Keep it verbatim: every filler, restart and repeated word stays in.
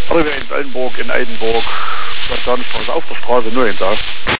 Also wir in Ellenburg, in Eidenburg, Straße auf der Straße nur hinter.